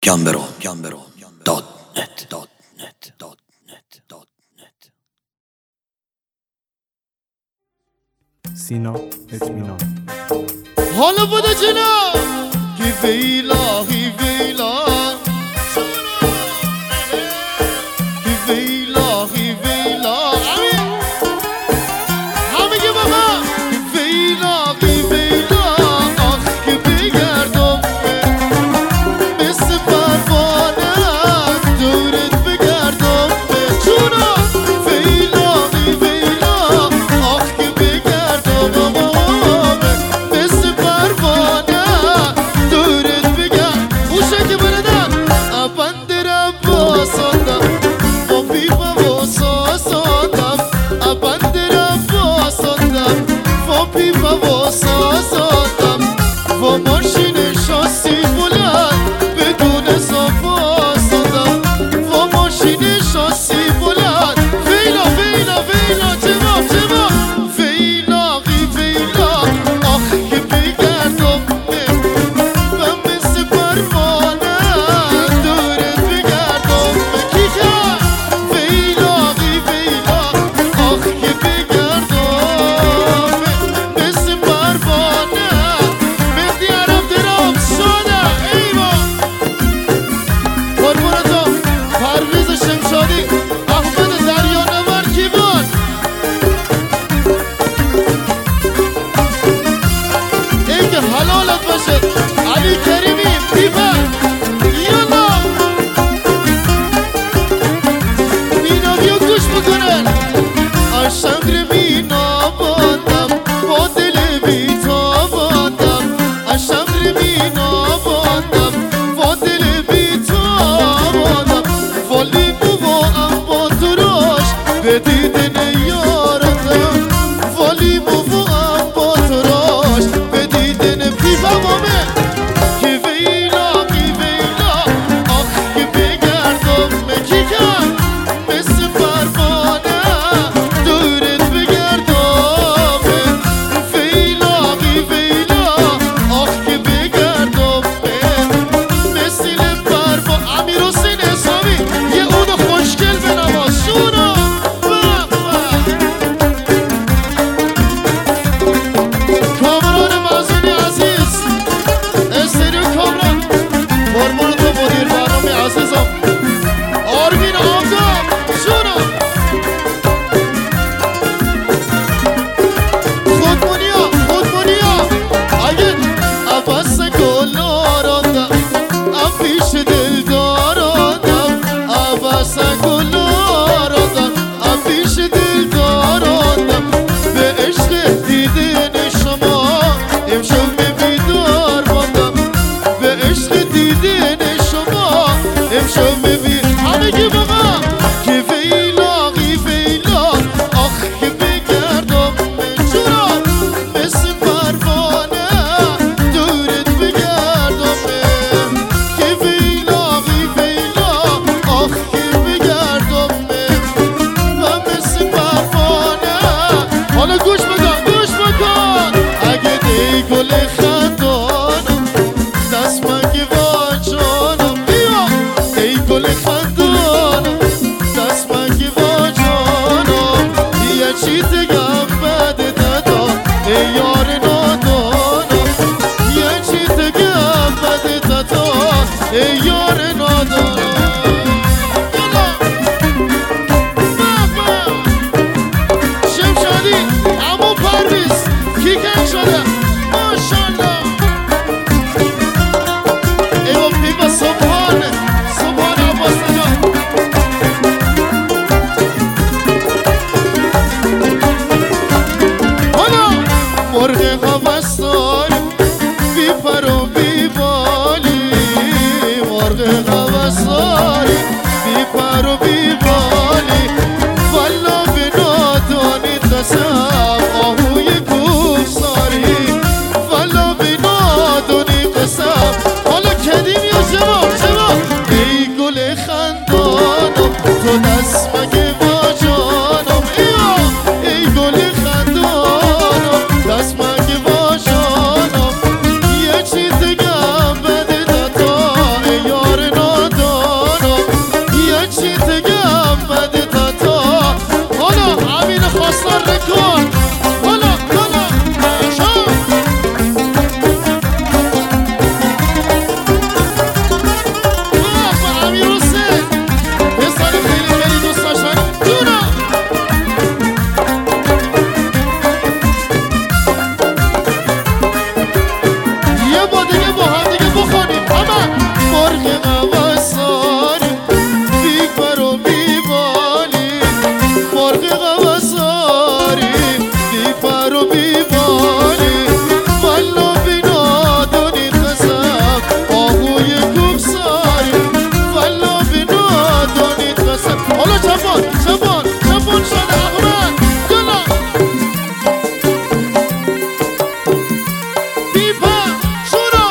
سینا اطمینان. حالا بوده جنا کی ویلا کی ویلا کی ویلا کی ویلا همه گه بابا کی ویلا کی ویلا آخ که بگردم مثل پروانه دورت بگردم جونا ویلا کی ویلا آخ که بگردم مثل پروانه دورت بگردم اوشه که بردم ابندرم باسندم با بیبا باسازندم ابندرم باسندم با بیبا باسازندم با ماشین شاسی بلند بدون زباسندم با ماشین شاسی بلند ویلا ویلا ویلا جواب جواب ویلا غی ویلا آخ که بگردم من مثل پروانه دورت بگردم کی کرد ویلا غی ویلا آخ که بگردم مثل پروانه مهدی عرب درام ساده ایوا قربونتم پرویز شمشادی احمد دریانور کیوان این که حلالت باشه علی کریمی بیبر یالا مینا بیا گوش بکنن اشنگر مینا باندم با دل بیتاباندم اشنگر مینا باندم با دل بیتاباندم ولی بوام با تراش به دیدن یارتم ولی بوام با تراش به دیدن بیبامه کی ویلا آخ که بگردم کی کرد مثل پروانه دورت بگردم ویلا آخ که بگردم مثل پروانه امیر حسین اسلامی یه اون خوشگل بنواز شونا کامران مازنی عزیز استریو کامران قربان تو مدیر برنامه عزیزم آرمین آمدم شونا خودمونیا اگه عباس گل آراندم پیش دل داراندم عباس گل آراندم پیش دل داراندم به عشق دیدن شما امشب بیدار ماندم به عشق دیدن شما امشب همگی بابا که ویلا آخ که بگردم چرا مثل پروانه دورت بگردم که ویلا آخ که بگردم من مثل پروانه حالا گوش بکن اگه دی گل خندانم دست من که واجانم بیا دی گل خندانم دست من که واجانم یه چی دگم بده دادا ای یار نادانم یه چی دگم بده دادا ای یار نادانم شمشادی امو پرویز کیکن شده ماشالله ایو بیبا سبحان عباس جان حالا مرغ هوسدار بی پر و بی بالی مرغ هوسدار بی پر و بی بالی والا به نادانی قسم آهوی کوهساری والا به نادانی قسم حالا کدیم یا جواب ای گل خندانم تو دست مگه با جانم ای گل خندانم دست مگه با جانم یه چی دگم بده داتا ای یار غواساری بی پر و بی بالی مرغ غواساری بی پر و بی بالی والا بینا دونی قسم آهوی کوبساری والا بینا دونی قسم حالا چپان چپان چپان شده احمد یلا بیپا شورا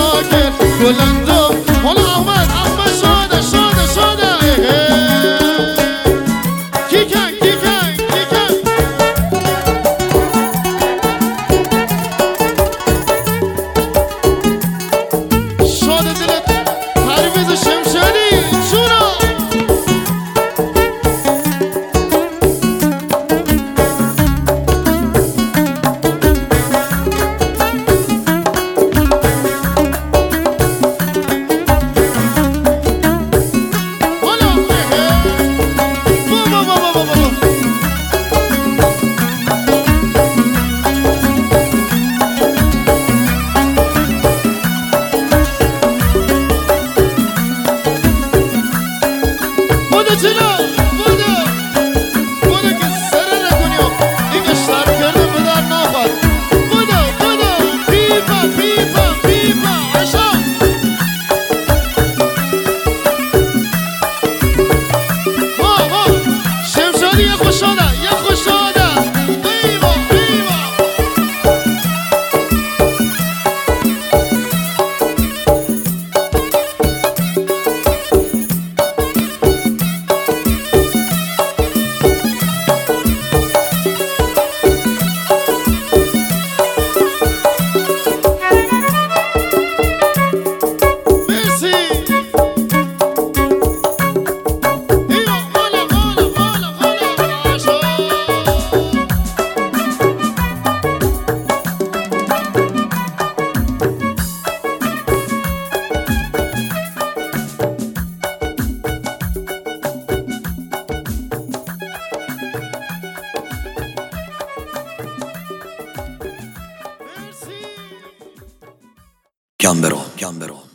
بلندم حالا احمد شاده شمشادی یه خوشاده یه خوشاده ایوا ایوا Gambero.